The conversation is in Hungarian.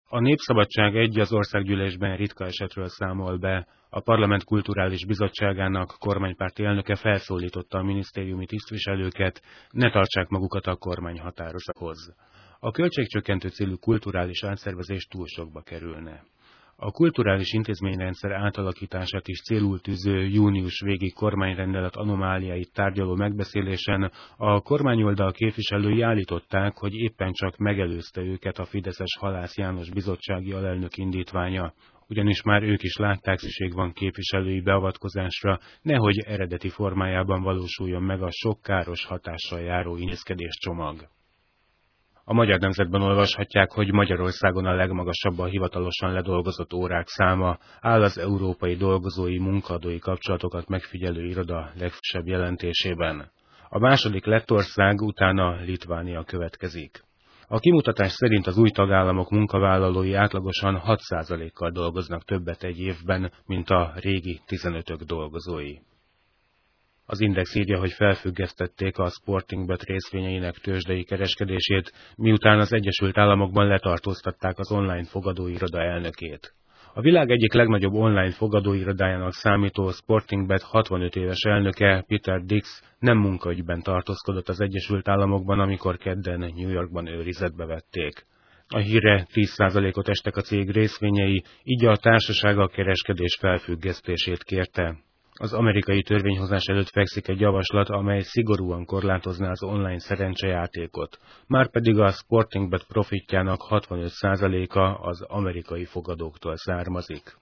A Népszabadság egy az országgyűlésben ritka esetről számol be. A Parlament Kulturális Bizottságának kormánypárti elnöke felszólította a minisztériumi tisztviselőket, ne tartsák magukat a kormány határozathoz. A költségcsökkentő célú kulturális átszervezés túl sokba kerülne. A kulturális intézményrendszer átalakítását is célul tűző június végi kormányrendelet anomáliáit tárgyaló megbeszélésen a kormányoldal képviselői állították, hogy éppen csak megelőzte őket a fideszes Halász János bizottsági alelnök indítványa, ugyanis már ők is látták, szükség van képviselői beavatkozásra, nehogy eredeti formájában valósuljon meg a sok káros hatással járó intézkedéscsomag. A Magyar Nemzetben olvashatják, hogy Magyarországon a legmagasabb a hivatalosan ledolgozott órák száma, áll az Európai Dolgozói Munkaadói Kapcsolatokat Megfigyelő Iroda legfrissebb jelentésében. A második Lettország, utána Litvánia következik. A kimutatás szerint az új tagállamok munkavállalói átlagosan 6%-kal dolgoznak többet egy évben, mint a régi 15-ök dolgozói. Az Index írja, hogy felfüggesztették a Sportingbet részvényeinek tőzsdei kereskedését, miután az Egyesült Államokban letartóztatták az online fogadóiroda elnökét. A világ egyik legnagyobb online fogadóirodájának számító Sportingbet 65 éves elnöke, Peter Dix nem munkaügyben tartózkodott az Egyesült Államokban, amikor kedden New Yorkban őrizetbe vették. A hírre 10%-ot estek a cég részvényei, így a társaság a kereskedés felfüggesztését kérte. Az amerikai törvényhozás előtt fekszik egy javaslat, amely szigorúan korlátozná az online szerencsejátékot. Márpedig a Sportingbet profitjának 65%-a az amerikai fogadóktól származik.